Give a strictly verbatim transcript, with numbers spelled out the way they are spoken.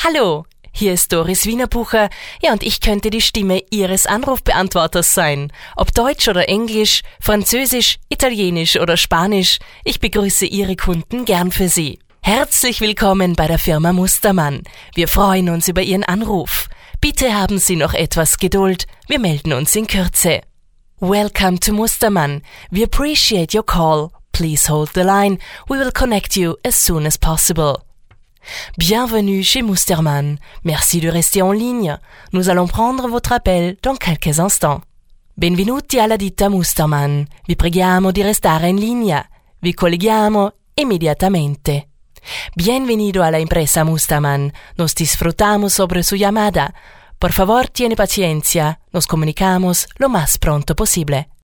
Hallo, hier ist Doris Wienerbucher, ja, und ich könnte die Stimme Ihres Anrufbeantworters sein. Ob Deutsch oder Englisch, Französisch, Italienisch oder Spanisch, ich begrüße Ihre Kunden gern für Sie. Herzlich willkommen bei der Firma Mustermann. Wir freuen uns über Ihren Anruf. Bitte haben Sie noch etwas Geduld, wir melden uns in Kürze. Welcome to Mustermann. We appreciate your call. Please hold the line. We will connect you as soon as possible. Bienvenue chez Mustermann. Merci de rester en ligne. Nous allons prendre votre appel dans quelques instants. Benvenuti alla ditta Mustermann. Vi preghiamo di restare in linea. Vi colleghiamo immediatamente. Bienvenido a la empresa Mustermann. Nos disfrutamos sobre su llamada. Por favor, tiene paciencia. Nos comunicamos lo más pronto posible.